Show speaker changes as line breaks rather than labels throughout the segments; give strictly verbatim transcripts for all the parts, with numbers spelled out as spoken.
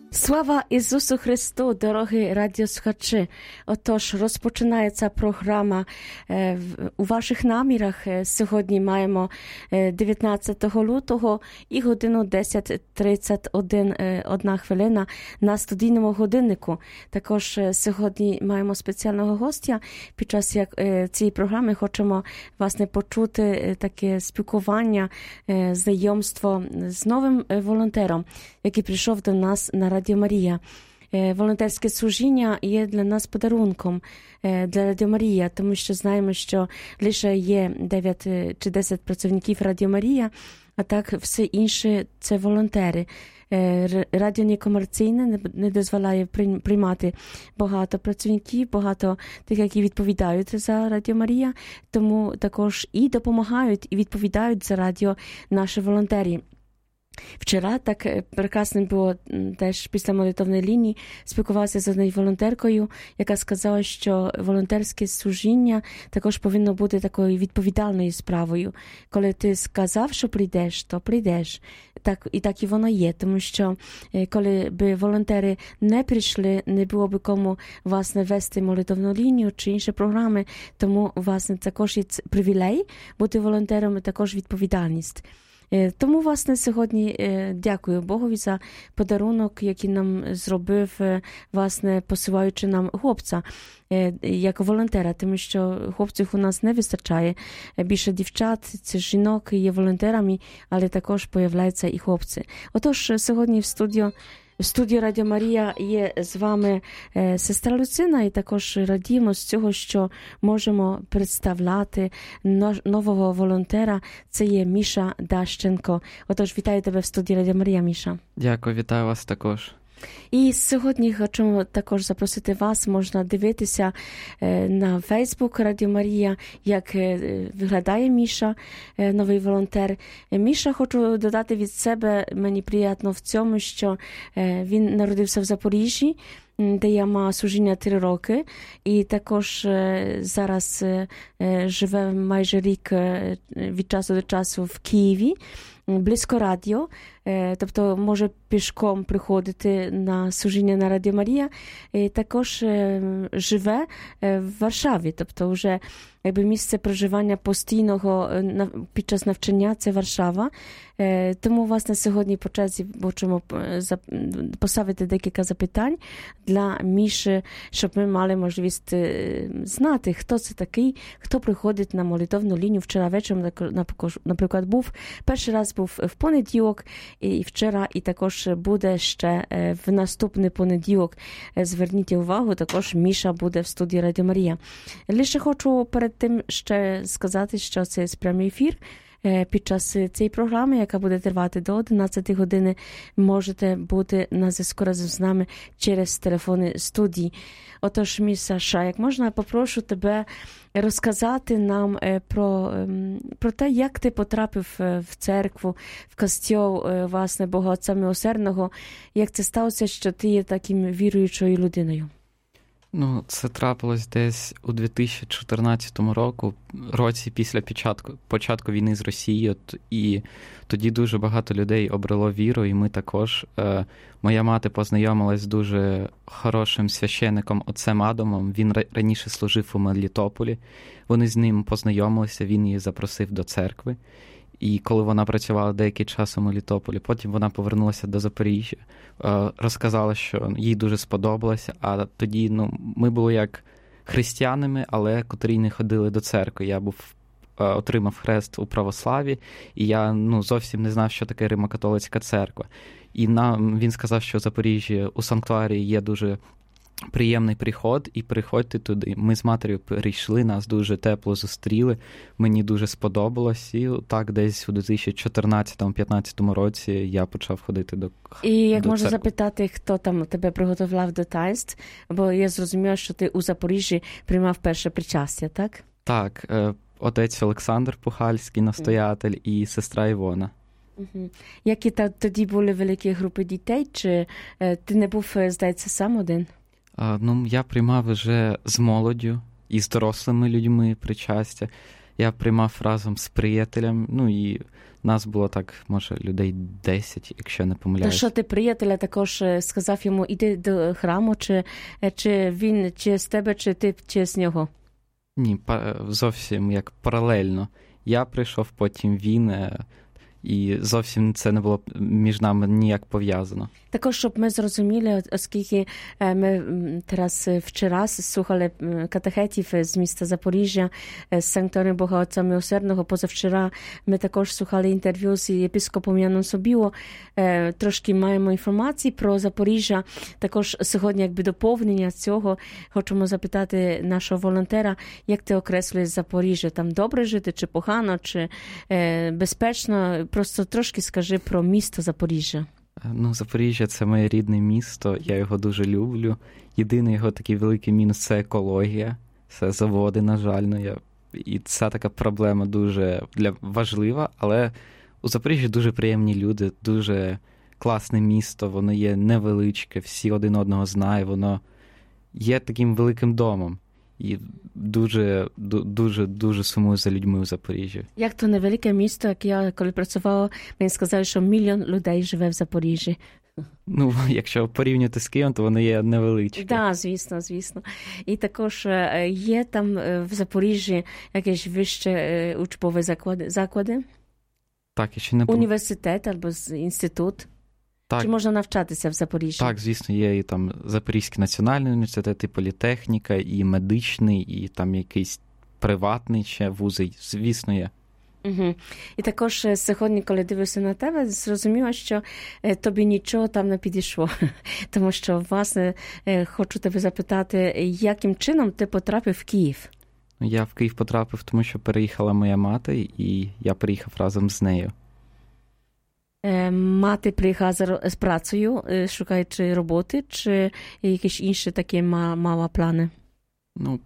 Слава Ісусу Христу, дорогі радіослухачі! Отож, розпочинається програма е, в, у ваших намірах. Сьогодні маємо е, дев'ятнадцятого лютого і годину десять тридцять один, е, одна хвилина на студійному годиннику. Також е, сьогодні маємо спеціального гостя. Під час як, е, цієї програми хочемо власне почути е, таке спілкування, е, знайомство з новим е, волонтером, який прийшов до нас на Радіо Марія. Волонтерське служіння є для нас подарунком для Радіо Марія, тому що знаємо, що лише є дев'ять чи десять працівників Радіо Марія, а так все інше – це волонтери. Радіо некомерційне не дозволяє приймати багато працівників, багато тих, які відповідають за Радіо Марія, тому також і допомагають, і відповідають за радіо наші волонтери. Вчора так прекрасно було теж після молитовної лінії спілкувався з однією волонтеркою, яка сказала, що волонтерське служіння також повинно бути такою відповідальною справою. Коли ти сказав, що прийдеш, то прийдеш. Так, і так і воно є, тому що коли б волонтери не прийшли, не було б кому власне вести молитовну лінію чи інші програми, тому власне також є привілей бути волонтером і також відповідальність. Тому, власне, сьогодні дякую Богові за подарунок, який нам зробив, власне, посилаючи нам хлопця як волонтера, тому що хлопців у нас не вистачає. Більше дівчат, це жінок є волонтерами, але також появляються і хлопці. Отож, сьогодні в студію В студії Радіо Марія є з вами сестра Люцина, і також радіємо з цього, що можемо представляти нового волонтера. Це є Міша Дащенко. Отож, вітаю тебе в студії Радіо Марія, Міша.
Дякую, вітаю вас також.
І сьогодні хочемо також запросити вас, можна дивитися на Фейсбук Радіо Марія, як виглядає Міша, новий волонтер. Міша, хочу додати від себе, мені приємно в цьому, що він народився в Запоріжжі, де я маю служіння три роки, і також зараз живе майже рік від часу до часу в Києві, близько радіо, тобто може пішком приходити на служіння на Радіо Марія, і також живе в Варшаві, тобто вже якби місце проживання постійного під час навчання – це Варшава. Тому, власне, сьогодні по черзі хочемо поставити декілька запитань для Міші, щоб ми мали можливість знати, хто це такий, хто приходить на молитовну лінію. Вчора вечором, наприклад, був, перший раз був в понеділок, і вчора, і також буде ще в наступний понеділок. Зверніть увагу, також Міша буде в студії Радіо Марія. Лише хочу перед тим ще сказати, що це прямий ефір. Під час цієї програми, яка буде тривати до одинадцятої години, можете бути на зв'язку разом з нами через телефони студії. Отож, Міша, як можна, попрошу тебе розказати нам про, про те, як ти потрапив в церкву, в костьол, власне, Бога Отця Милосердного, як це сталося, що ти є таким віруючою людиною?
Ну, це трапилось десь у дві тисячі чотирнадцятому року, році після початку, початку війни з Росією, і тоді дуже багато людей обрало віру, і ми також. Е, моя мати познайомилась з дуже хорошим священником отцем Адамом, він раніше служив у Мелітополі, вони з ним познайомилися, він її запросив до церкви. І коли вона працювала деякий час у Мелітополі, потім вона повернулася до Запоріжжя, розказала, що їй дуже сподобалося, а тоді ну, ми були як християнами, але котрі не ходили до церкви. Я був, отримав хрест у православі, і я ну, зовсім не знав, що таке Римо-католицька церква. І нам, він сказав, що в Запоріжжі у санктуарії є дуже приємний приход, і приходьте туди. Ми з матір'ю прийшли, нас дуже тепло зустріли, мені дуже сподобалось, і так десь у дві тисячі чотирнадцятому-п'ятнадцятому році я почав ходити до церкви.
І як можна запитати, хто там тебе приготував до таїнств? Бо я зрозуміла, що ти у Запоріжжі приймав перше причастя, так?
Так, отець Олександр Пухальський, настоятель, mm. і сестра Івона.
Угу. Які тоді були великі групи дітей, чи ти не був, здається, сам один?
А, ну, я приймав вже з молоддю і з дорослими людьми причастя. Я приймав разом з приятелем, ну і Нас було так, може, людей десять, якщо не помиляюсь.
То що ти приятеля також сказав йому, іди до храму, чи, чи він чи з тебе, чи ти чи з нього?
Ні, зовсім як паралельно. Я прийшов, потім він, і зовсім це не було між нами ніяк пов'язано.
Також, щоб ми зрозуміли, оскільки ми зараз вчора слухали катехетів з міста Запоріжжя, з Санкторіум Бога Отця Милосердного, позавчора ми також слухали інтерв'ю з єпископом Яном Собіло, трошки маємо інформації про Запоріжжя. Також сьогодні, якби доповнення цього, хочемо запитати нашого волонтера, як ти окреслюєш Запоріжжя? Там добре жити, чи погано, чи безпечно? Просто трошки скажи про місто Запоріжжя.
Ну, Запоріжжя – це моє рідне місто, я його дуже люблю. Єдиний його такий великий мінус – це екологія, це заводи, на жаль. Ну, я... І ця така проблема дуже для... важлива, але у Запоріжжі дуже приємні люди, дуже класне місто, воно є невеличке, всі один одного знають, воно є таким великим домом. І дуже, дуже, дуже сумую за людьми у Запоріжжі.
Як то невелике місто, як я коли працювала, мені сказали, що мільйон людей живе в Запоріжжі.
Ну, якщо порівняти з Києвом, то воно є невеличке.
Так, да, звісно, звісно. І також є там в Запоріжжі якісь вище учбові заклади? заклади?
Так, і ще не...
Університет або інститут? Так. Чи можна навчатися в Запоріжжі?
Так, звісно, є і там Запорізький національний університет, і політехніка, і медичний, і там якийсь приватний ще вузи, звісно, є.
Угу. І також сьогодні, коли дивився на тебе, зрозуміла, що тобі нічого там не підійшло. Тому що, власне, хочу тебе запитати, яким чином ти потрапив в Київ?
Я в Київ потрапив, тому що переїхала моя мати, і я приїхав разом з нею.
Мати приїхала з працею, шукаючи роботи, чи якісь інші такі мала плани?
Ну,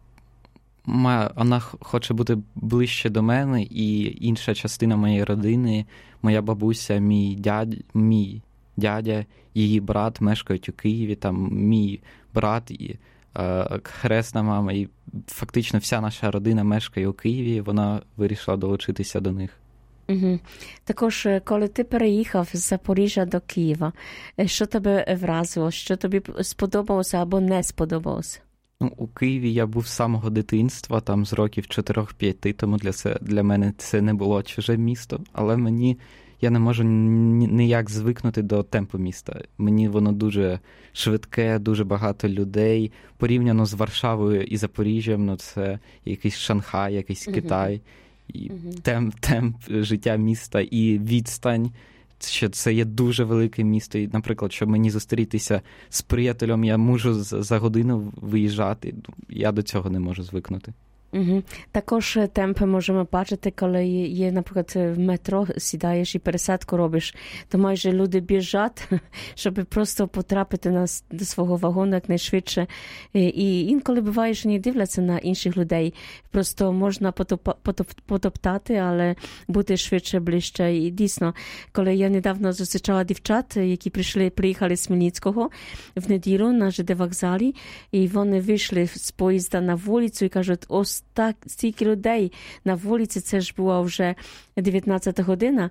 вона хоче бути ближче до мене, і інша частина моєї родини, моя бабуся, мій дядя, мій дядя, її брат мешкають у Києві, там мій брат і е, хресна мама, і фактично вся наша родина мешкає у Києві, вона вирішила долучитися до них.
Угу. Також, коли ти переїхав з Запоріжжя до Києва, що тебе вразило, що тобі сподобалося або не сподобалося?
Ну, у Києві я був з самого дитинства, там з років чотири-п'ять, тому для, це, для мене це не було чуже місто, але мені, я не можу ніяк звикнути до темпу міста. Мені воно дуже швидке, дуже багато людей, порівняно з Варшавою і Запоріжжям, ну це якийсь Шанхай, якийсь угу. Китай. І uh-huh. темп, темп життя міста і відстань, що це є дуже велике місто. І, наприклад, щоб мені зустрітися з приятелем, я можу за годину виїжджати. Я до цього не можу звикнути.
Угу. Також темпи можемо бачити, коли є, наприклад, в метро сідаєш і пересадку робиш, то майже люди біжать, щоб просто потрапити на, до свого вагону якнайшвидше. І, і інколи буває, що не дивляться на інших людей. Просто можна потоп, потоп, потоптати, але бути швидше, ближче. І дійсно, коли я недавно зустрічала дівчат, які прийшли, приїхали з Хмельницького в неділю на ЖД вокзалі, і вони вийшли з поїзда на вулицю і кажуть, ось так, стільки людей на вулиці, це ж була вже дев'ятнадцята година,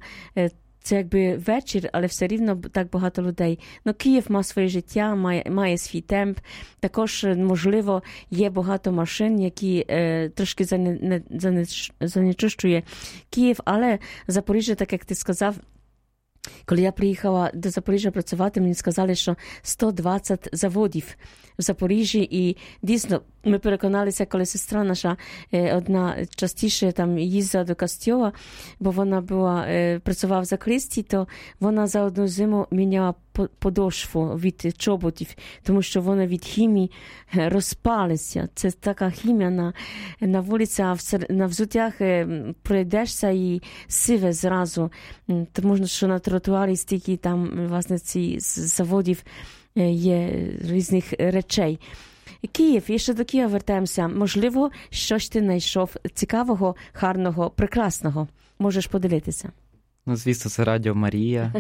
це якби вечір, але все рівно так багато людей. Ну, Київ має своє життя, має, має свій темп, також, можливо, є багато машин, які е, трошки зане, зане, занечищує Київ, але Запоріжжя, так як ти сказав, коли я приїхала до Запоріжжя працювати, мені сказали, що сто двадцять заводів в Запоріжжі, і дійсно ми переконалися, коли сестра наша одна частіше там їздила до Костьова, бо вона була, працювала в закристі, то вона за одну зиму міняла подошву від чоботів, тому що вони від хімії розпалися. Це така хімія на, на вулиці, а на взуттях пройдешся і сиве зразу. Тому що на тротуарі стільки там, власне, ці заводів є різних речей. Київ, і ще до Києва вертаємося. Можливо, щось ти знайшов цікавого, гарного, прекрасного. Можеш поділитися.
Ну, звісно, це Радіо Марія.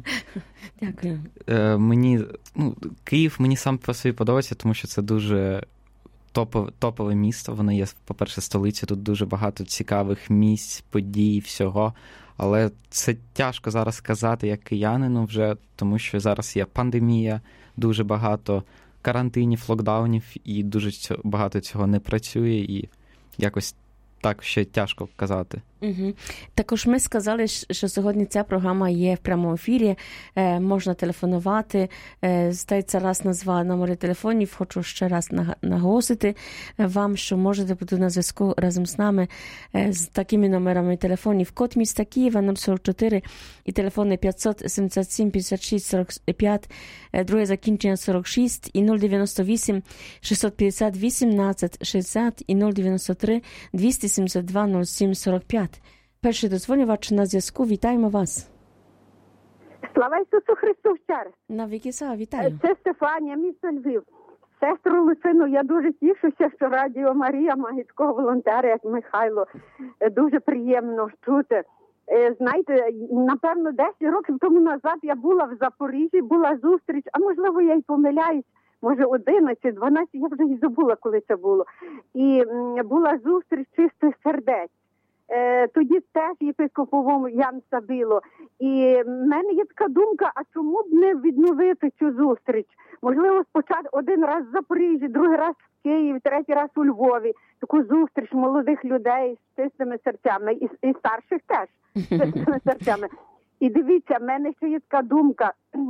Дякую.
Е, мені, ну, Київ мені сам по собі подобається, тому що це дуже топове, топове місто. Воно є, по-перше, столиця, тут дуже багато цікавих місць, подій, всього. Але це тяжко зараз сказати як киянину вже, тому що зараз є пандемія, дуже багато карантинів, локдаунів, і дуже багато цього не працює, і якось так ще тяжко казати.
Угу. Також ми сказали, що сьогодні ця програма є в прямому ефірі, е, можна телефонувати. Е, здається, раз назвала номери телефонів, хочу ще раз наголосити вам, що можете бути на зв'язку разом з нами е, з такими номерами телефонів. Код міста Києва нуль сорок чотири і телефони п'ятсот сімдесят сім п'ятдесят шість сорок п'ять, е, друге закінчення сорок шість і нуль дев'яносто вісім шістсот п'ятдесят вісімнадцять шістдесят і нуль дев'яносто три двісті сімдесят два нуль сім сорок п'ять. Перший дозвонювач на зв'язку. Вітаємо вас.
Слава Ісусу Христу вчора.
На віки слава, вітаю.
Це Стефанія, місто Львів. Сестру Луцину, я дуже тішуся, що Радіо Марія має такого волонтера, як Михайло. Дуже приємно чути. Знаєте, напевно, десять років тому назад я була в Запоріжжі, була зустріч, а можливо я й помиляюсь, може одинадцять, дванадцять, я вже й забула, коли це було. І була зустріч чистих сердець. Тоді теж єпископовому Ян Сабило. І в мене є така думка, а чому б не відновити цю зустріч? Можливо, спочатку один раз в Запоріжжі, другий раз в Києві, третій раз у Львові. Таку зустріч молодих людей з чистими серцями, і, і старших теж з чистими серцями. І дивіться, в мене ще є така думка.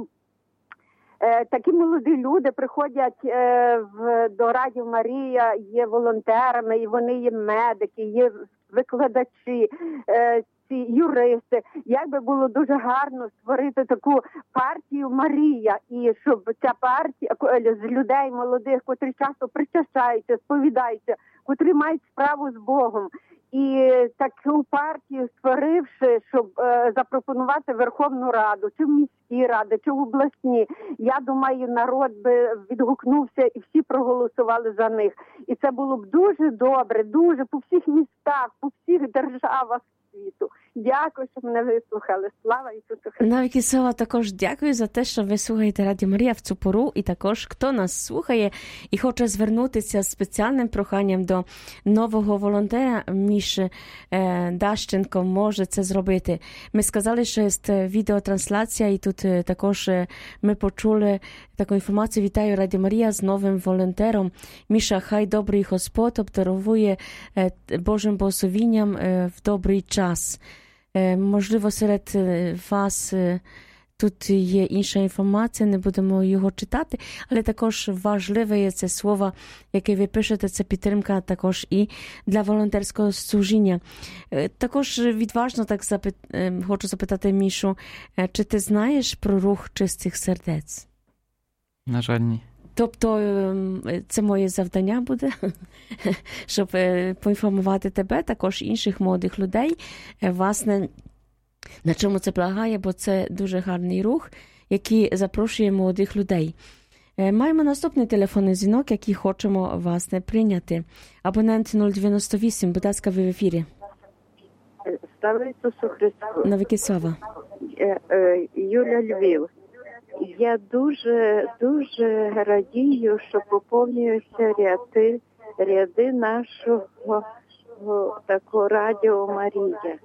Такі молоді люди приходять в, до Радіо Марія, є волонтерами, і вони є медики, є викладачі, ці юристи. Як би було дуже гарно створити таку партію Марія, і щоб ця партія з людей молодих, котрі часто причащаються, сповідаються, котрі мають справу з Богом. І таку партію створивши, щоб е, запропонувати Верховну Раду, чи в міській раді, чи в обласні, я думаю, народ би відгукнувся і всі проголосували за них. І це було б дуже добре, дуже по всіх містах, по всіх державах світу. Дякую, що мене вислухали. Слава Ісусу Христу.
Навіки слава, також дякую за те, що ви слухаєте Радіо Марія в цю пору. І також, хто нас слухає і хоче звернутися з спеціальним проханням до нового волонтера Міші е, Дащенко, може це зробити. Ми сказали, що є відеотрансляція, і тут е, також е, ми почули таку інформацію. Вітаю Радіо Марія з новим волонтером. Міша, хай добрий Господь обдаровує е, Божим благословінням е, в добрий час. Можливо, серед вас тут є інша інформація, не будемо його читати, але також важливе є це слово, яке ви пишете, це підтримка також і для волонтерського служіння. Також відважно так запит... хочу запитати Мішу, чи ти знаєш про рух чистих сердець?
На жаль, ні.
Тобто це моє завдання буде, щоб поінформувати тебе, також інших молодих людей, власне, на чому це полягає, бо це дуже гарний рух, який запрошує молодих людей. Маємо наступний телефонний дзвінок, який хочемо, власне, прийняти. Абонент нуль дев'яносто вісім, будь ласка, ви в ефірі.
Слава Ісусу Христу.
Навіки слава.
Юля, Львів. Я дуже, дуже радію, що поповнюються ряди, ряди нашого такого Радіо Марія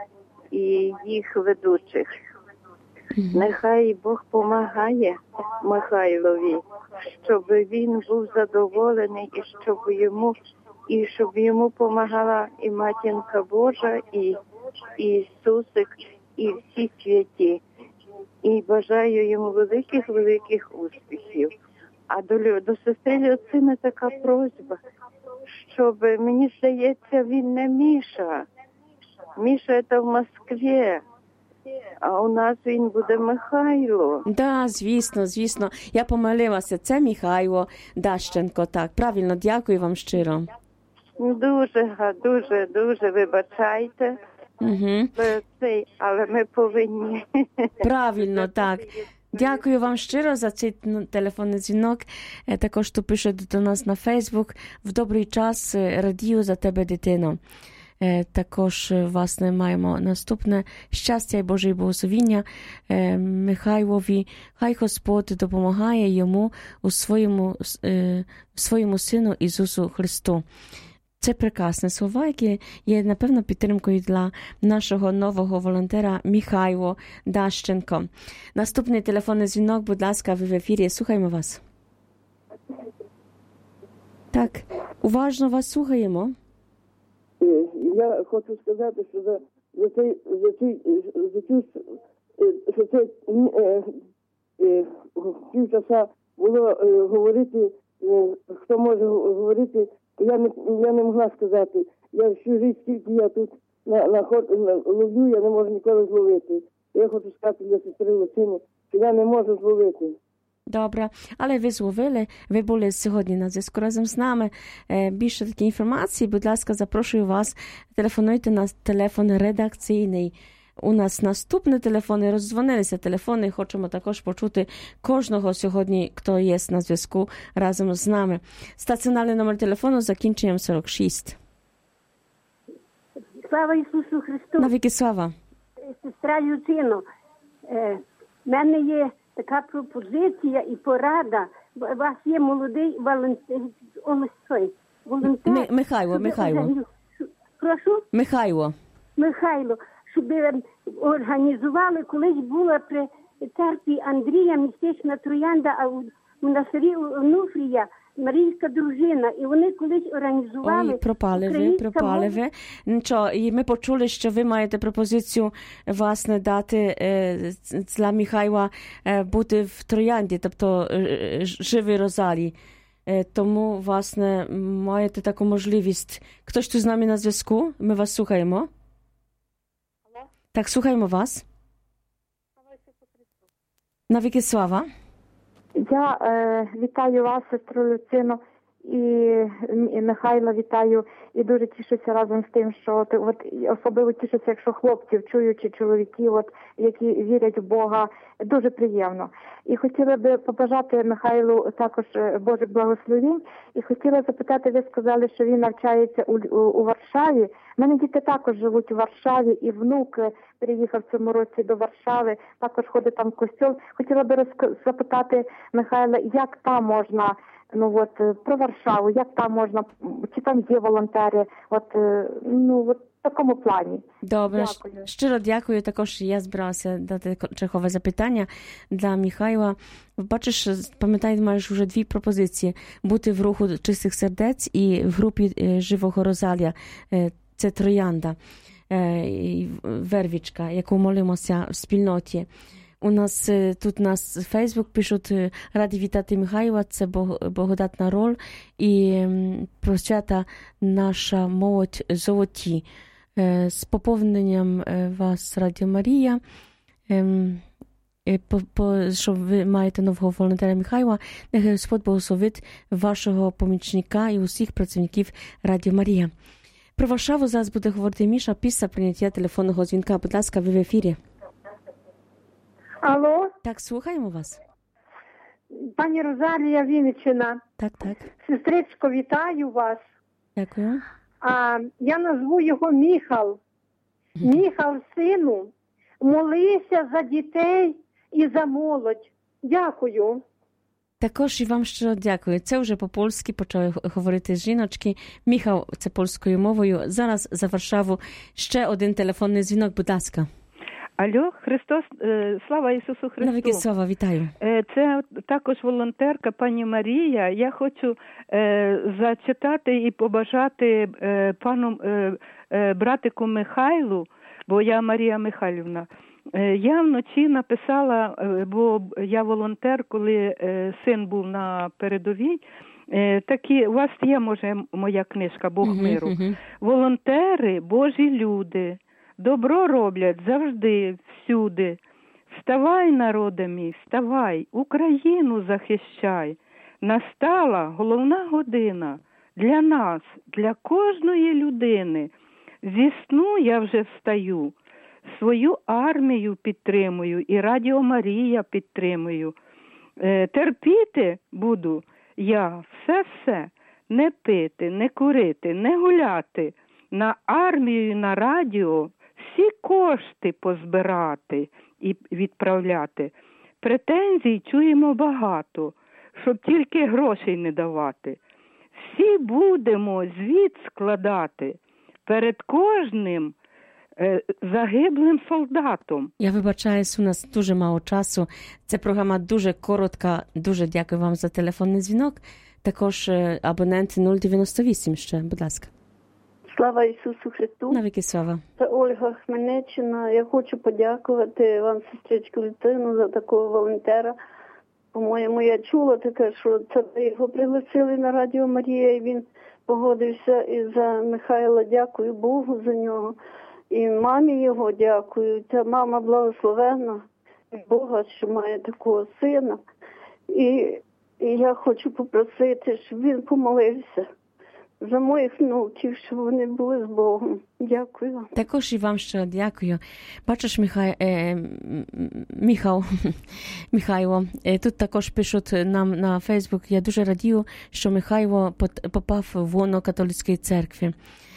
і їх ведучих. Mm-hmm. Нехай Бог помагає Михайлові, щоб він був задоволений і щоб йому, і щоб йому помагала і Матінка Божа, і, і Ісусик, і всі святі. І бажаю йому великих-великих успіхів. А до, до сестри Люцини така просьба, щоб, мені здається, він не Міша. Міша – це в Москві, а у нас він буде Михайло.
Да, звісно, звісно. Я помилилася. Це Михайло Дащенко. Так, правильно, дякую вам щиро.
Дуже, дуже, дуже вибачайте.
Угу.
Цей, але ми повинні.
Правильно, так. Дякую вам щиро за цей телефонний дзвінок. Також то пише до нас на Фейсбук. В добрий час радію за тебе, дитино. Також, власне, маємо наступне щастя і Божої благословіння Михайлові. Хай Господь допомагає йому у своєму, своєму Сину Ісусу Христу. Це прекрасні слова, які є, напевно, підтримкою для нашого нового волонтера Михайло Дащенко. Наступний телефонний дзвінок, будь ласка, ви в ефірі. Слухаємо вас. Так, уважно вас слухаємо.
Я хочу сказати, що за, за цей, за цей, за цю, що це е, е, півчаса було е, говорити, е, хто може говорити, я не, я не могла сказати. Я всю життя, скільки я тут на, на, на, ловлю, я не можу ніколи зловити. Я хочу сказати для сестри Луцини, що я не можу зловити.
Добре, але ви зловили, ви були сьогодні на зв'язку разом з нами. Більше такі інформації, будь ласка, запрошую вас, телефонуйте на телефон редакційний. У нас наступні телефони, роздзвонилися телефони, хочемо також почути кожного сьогодні, хто є на зв'язку разом з нами. Стаціонарний номер телефону закінчуємо сорок шість.
Слава Ісусу Христу!
Навіки слава!
Сестра Люцино, в мене є така пропозиція і порада. У вас є молодий волонтер.
Ми, Михайло, Михайло.
Прошу?
Михайло.
Михайло, щоб організували, колись була при церкві Андрія містечна троянда, а у монастирі Онуфрія Марійська дружина, і вони колись організували...
Ой, пропали ви, пропали ви. Нічого, і ми почули, що ви маєте пропозицію, власне, дати е, для Михайла е, бути в троянді, тобто е, живий розарій. Е, тому, власне, маєте таку можливість. Хтось тут з нами на зв'язку? Ми вас слухаємо. Алло? Так, слухаємо вас. Навіки слава.
Я е, вітаю вас, сестру Люцино, і, і Михайла вітаю, і дуже тішуся разом з тим, що от, от, особливо тішуся, якщо хлопців, чуючи чоловіків, от, які вірять в Бога, дуже приємно. І хотіла би побажати Михайлу також Божих благословень, і хотіла запитати, ви сказали, що він навчається у, у, у Варшаві. У мене діти також живуть у Варшаві, і внук переїхав в цьому році до Варшави, також ходить там в костьол. Хотіла би розк... запитати Михайла, як там можна, ну от, про Варшаву, як там можна, чи там є волонтери, от, ну, от в такому плані.
Добре, дякую. Щиро дякую. Також я збиралася дати чергове запитання для Михайла. Бачиш, пам'ятаю, маєш вже дві пропозиції. Бути в руху чистих сердець і в групі живого розалія. Це троянда, вервічка, яку молимося в спільноті. У нас тут нас Фейсбук пишуть раді вітати Михайла, це благодатна роль і просвята наша молодь золоті. З поповненням вас Радіо Марія, що ви маєте нового волонтера Михайла, нехай Господь благословить вашого помічника і усіх працівників Радіо Марія. Про Варшаву зараз буде говорити Міша після прийняття телефонного дзвінка. Будь ласка, ви в ефірі.
Алло?
Так, слухаємо вас.
Пані Розалія, Вінниччина.
Так, так.
Сестричко, вітаю вас.
Дякую.
А, я назву його Міхал. Міхал, сину, молися за дітей і за молодь. Дякую.
Також і вам щиро дякую. Це вже по-польськи почали говорити жіночки. Міхал, це польською мовою. Зараз за Варшаву ще один телефонний дзвінок, будь ласка.
Алло, Христос, слава Ісусу Христу.
Навіки слава, вітаю.
Це також волонтерка пані Марія. Я хочу е, зачитати і побажати е, пану е, е, братику Михайлу, бо я Марія Михайлівна. Е, я вночі написала, е, бо я волонтер, коли е, син був на передовій. Е, такі, у вас є, може, моя книжка «Бог миру». Uh-huh, uh-huh. Волонтери – Божі люди. Добро роблять завжди, всюди. Вставай, народе мій, вставай, Україну захищай. Настала головна година для нас, для кожної людини. Зі сну я вже встаю, свою армію підтримую і Радіо Марія підтримую. Е, терпіти буду я все-все, не пити, не курити, не гуляти, на армію, на радіо всі кошти позбирати і відправляти. Претензій чуємо багато, щоб тільки грошей не давати. всі будемо звіт складати перед кожним е, загиблим солдатом.
Я вибачаюсь, у нас дуже мало часу. Ця програма дуже коротка. Дуже дякую вам за телефонний дзвінок. Також абонент нуль дев'яносто вісім ще, будь ласка.
Слава Ісусу Христу.
Навіки слава.
Це Ольга Хмельниччина. Я хочу подякувати вам, сестричку Літину, за такого волонтера. По-моєму, я чула таке, що це його пригласили на Радіо Марія, і він погодився. І за Михайла дякую Богу за нього. І мамі його дякую. Ця мама благословенна Бога, що має такого сина. І, і я хочу попросити, щоб він помолився за моїх внуків, щоб вони були з Богом. Дякую вам.
Також і вам ще дякую. Бачиш, Михай, е, Міхал, Михайло, е, тут також пишуть нам на Фейсбук, я дуже радію, що Михайло попав в лоно католицької церкви.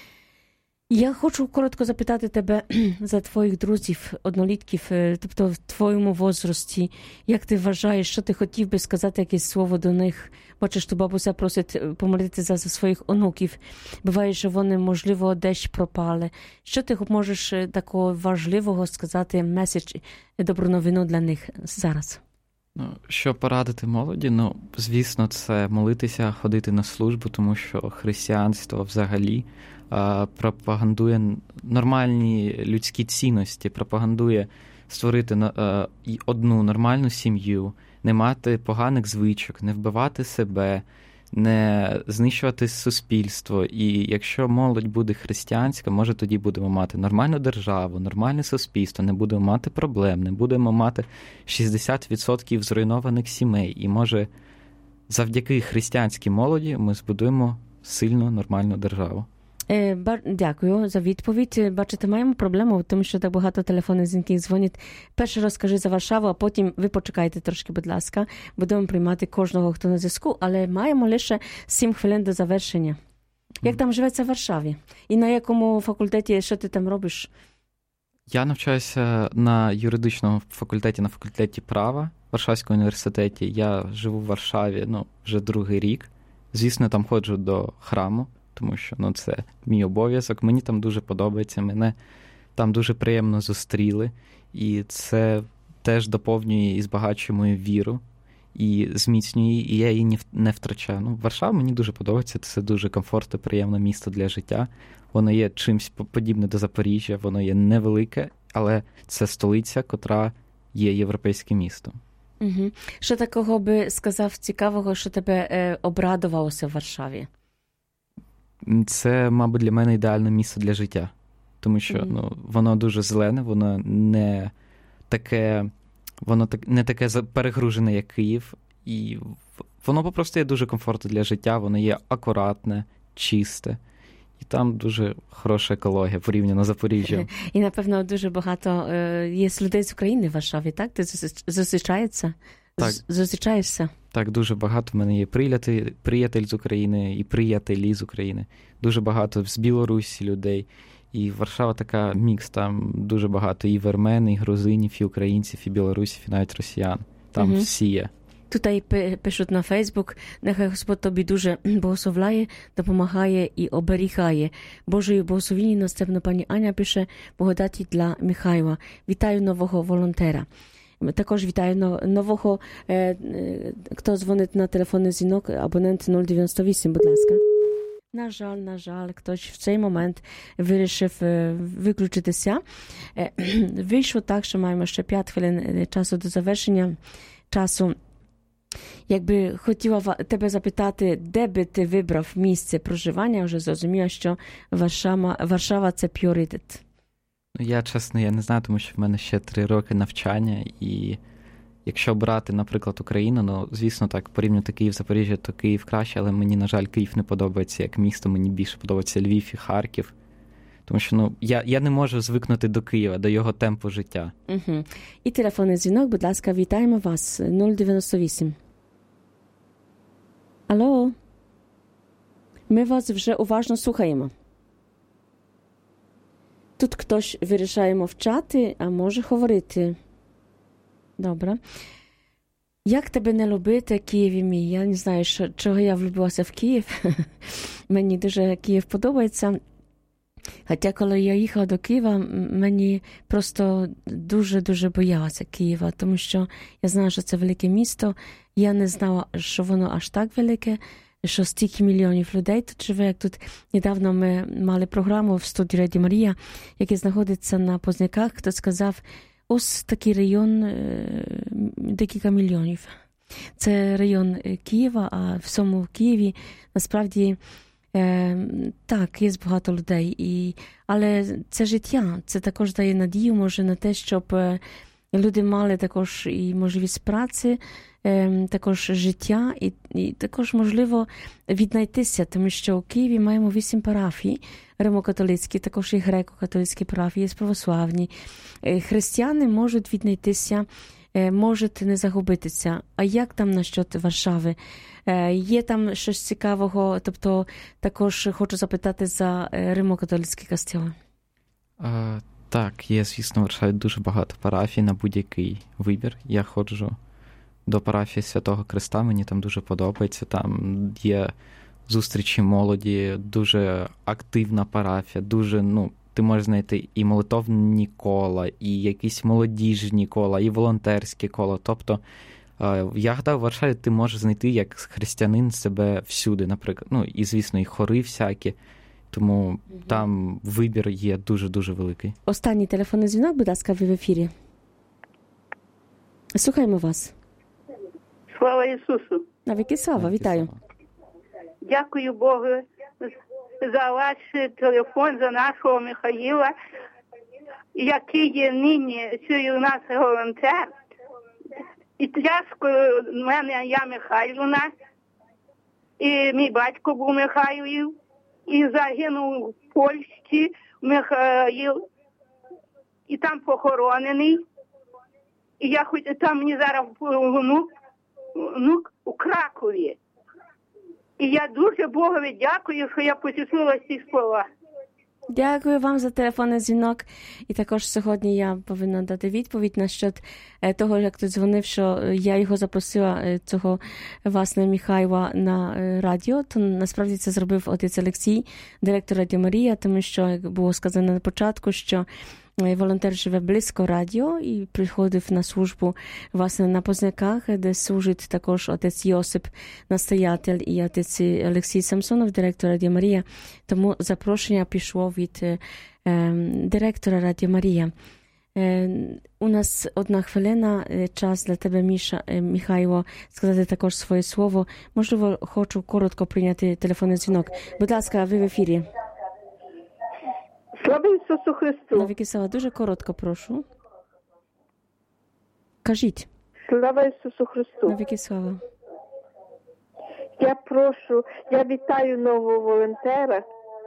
Я хочу коротко запитати тебе за твоїх друзів, однолітків, тобто в твоєму возрасті. Як ти вважаєш, що ти хотів би сказати якесь слово до них? Бачиш, то бабуся просить помолитися за своїх онуків. Буває, що вони, можливо, десь пропали. Що ти можеш такого важливого сказати, меседж, добру новину для них зараз?
Ну, що порадити молоді? Ну, звісно, це молитися, ходити на службу, тому що християнство взагалі пропагандує нормальні людські цінності, пропагандує створити одну нормальну сім'ю, не мати поганих звичок, не вбивати себе, не знищувати суспільство. І якщо молодь буде християнська, може тоді будемо мати нормальну державу, нормальне суспільство, не будемо мати проблем, не будемо мати шістдесят відсотків зруйнованих сімей. І може завдяки християнській молоді ми збудуємо сильну, нормальну державу.
Дякую за відповідь. Бачите, маємо проблему, тому що так багато телефонних дзвінків дзвонять. Перше розкажи за Варшаву, а потім ви почекайте трошки, будь ласка. Будемо приймати кожного, хто на зв'язку, але маємо лише сім хвилин до завершення. Як там живеться в Варшаві? І на якому факультеті, що ти там робиш?
Я навчаюся на юридичному факультеті, на факультеті права в Варшавському університеті. Я живу в Варшаві, ну, вже другий рік. Звісно, там ходжу до храму, тому що, ну, це мій обов'язок. Мені там дуже подобається, мене там дуже приємно зустріли. І це теж доповнює і збагачує мою віру, і зміцнює її, і я її не втрачаю. Ну, Варшава мені дуже подобається, це дуже комфортне, приємне місто для життя. Воно є чимось подібне до Запоріжжя, воно є невелике, але це столиця, котра є європейським містом.
Угу. Що такого би сказав цікавого, що тебе е, обрадувалося в Варшаві?
Це, мабуть, для мене ідеальне місце для життя. Тому що mm. ну, воно дуже зелене, воно не таке, воно так, не таке перегружене, як Київ. І воно попросту є дуже комфортне для життя, воно є акуратне, чисте. І там дуже хороша екологія порівняно з Запоріжжям.
І, напевно, дуже багато є людей з України в Варшаві, так? Ти зустрічаєшся?
Так.
Зустрічаєшся? Так,
дуже багато. В мене є приятель, приятель з України і приятелі з України. Дуже багато з Білорусі людей. І Варшава така мікс, там дуже багато і вірмен, і грузинів, і українців, і білорусів, і навіть росіян. Там угу. всі є.
Tutaj пишуть на Фейсбук, нехай Господь тобі дуже благословляє, допомагає і оберігає. Божої благословіння, наступно пані Аня пише, благодаті для Михайла. Вітаю нового волонтера. Також вітаю нового, хто дзвонить на телефонний дзвінок, абонент нуль дев'яносто вісім, будь ласка. На жаль, на жаль, хтось в цей момент вирішив виключитися. Вийшло так, що маємо ще п'ять хвилин часу до завершення часу. Якби хотіла тебе запитати, де би ти вибрав місце проживання, вже зрозуміла, що Варшава, Варшава – це пріоритет.
Я, чесно, я не знаю, тому що в мене ще три роки навчання, і якщо брати, наприклад, Україну, ну, звісно, так, порівняти Київ, Запоріжжя, то Київ краще, але мені, на жаль, Київ не подобається як місто, мені більше подобається Львів і Харків. Тому що, ну, я, я не можу звикнути до Києва, до його темпу життя.
Угу. І телефонний дзвінок, будь ласка, вітаємо вас, нуль дев'яносто вісім. Алло? Ми вас вже уважно слухаємо. Тут хтось вирішає мовчати, а може говорити. Добре. Як тебе не любити, Києві мій? Я не знаю, що, чого я влюбилася в Київ. Мені дуже Київ подобається. Хоча, коли я їхала до Києва, мені просто дуже-дуже боялася Києва, тому що я знала, що це велике місто. Я не знала, що воно аж так велике, що стільки мільйонів людей тут живе. Як тут недавно ми мали програму в студії Радіо Марія, який знаходиться на Позняках, хто сказав, ось такий район, декілька мільйонів. Це район Києва, а в самому Києві насправді так, є багато людей, і, але це життя, це також дає надію, може, на те, щоб люди мали також і можливість праці, також життя, і, і також, можливо, віднайтися, тому що у Києві маємо вісім парафій, римо-католицькі, також і греко-католицькі парафії, є православні. Християни можуть віднайтися, можуть не загубитися. А як там насчет Варшави? Є там щось цікавого? Тобто, також хочу запитати за римо-католицькі костьоли.
А, так, є, звісно, в Варшаві дуже багато парафій на будь-який вибір. Я ходжу до парафії Святого Христа, мені там дуже подобається. Там є зустрічі молоді, дуже активна парафія, дуже, ну, ти можеш знайти і молитовні кола, і якісь молодіжні кола, і волонтерські кола. Тобто, я гадаю, в Варшаві ти можеш знайти як християнин себе всюди, наприклад. Ну, і, звісно, і хори всякі. Тому угу. там вибір є дуже-дуже великий.
Останній телефонний дзвінок, будь ласка, ви в ефірі. Слухаємо вас.
Слава Ісусу!
Навіки слава, вітаю.
Дякую Богу за ваш телефон, за нашого Михаїла, який є нині у нас волонтер. І тряско в мене я Михайлівна, і мій батько був Михайлів, і загинув в Польщі Михаїл, і там похоронений. І я хоч там мені зараз внук, внук у Кракові. І я дуже Богові дякую, що я почула ці слова.
Дякую вам за телефонний дзвінок. І також сьогодні я повинна дати відповідь насчет того, як ти дзвонив, що я його запросила, цього, власне, Михайла на радіо. То насправді це зробив отець Олексій, директор Радіо Марія, тому що, як було сказано на початку, що волонтер живе близько радіо і приходив на службу, власне, на Позняках, де служить також отець Йосип, настоятель, і отець Олексій Самсонов, директор Радіо Марія. Тому запрошення пішло від е, директора Радіо Марія. Е, у нас одна хвилина, час для тебе, Міша, е, Михайло, сказати також своє слово. Можливо, хочу коротко прийняти телефонний дзвінок. Будь ласка, ви в ефірі.
Слава Ісусу Христу!
Навіки слава, дуже коротко, прошу. Кажіть.
Слава Ісусу Христу!
Навіки слава.
Я прошу, я вітаю нового волонтера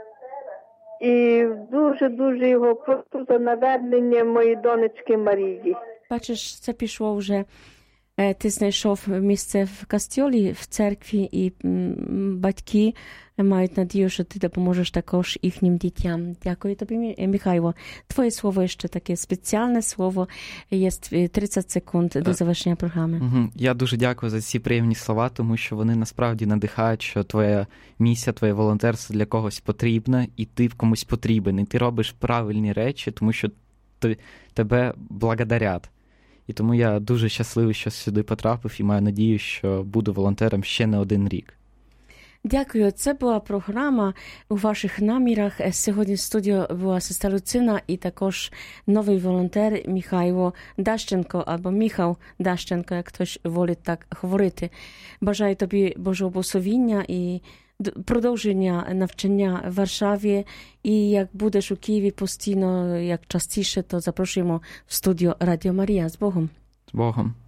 і дуже-дуже його прошу за навернення моєї донечки Марії.
Бачиш, це пішло вже, ти знайшов місце в костьолі, в церкві, і батьки мають надію, що ти допоможеш також їхнім дітям. Дякую тобі, Михайло. Твоє слово ще таке спеціальне слово. Є тридцять секунд до завершення програми.
Угу. Я дуже дякую за ці приємні слова, тому що вони насправді надихають, що твоя місія, твоє волонтерство для когось потрібна, і ти комусь потрібен. І ти робиш правильні речі, тому що ти, тебе благодарять. І тому я дуже щасливий, що сюди потрапив, і маю надію, що буду волонтером ще не один рік.
Дякую. Це була програма у ваших намірах. Сьогодні в студії була сестра Люцина і також новий волонтер Михайло Дащенко, або Міхал Дащенко, як хтось волить так говорити. Бажаю тобі Божого благословіння і продовження навчання в Варшаві. І як будеш у Києві постійно, як частіше, то запрошуємо в студію Радіо Марія. З Богом.
З Богом.